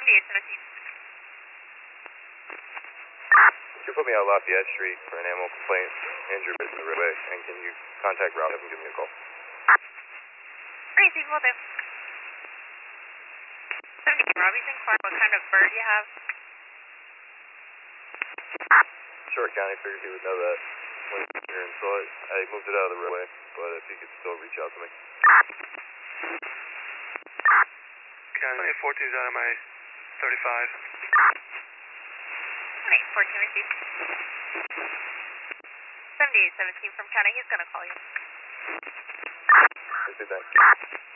7817. Could you put me on Lafayette Street for an animal complaint, injured in the roadway, and can you contact Rob and give me a call? Crazy, will do. 78 Robbie's inquiring what kind of bird you have. Short County figured he would know that when he was here and saw it. I moved it out of the roadway, but if he could still reach out to me. County 14's out of my 35. 14 received. 7817 from County, he's going to call you. Okay, thanks.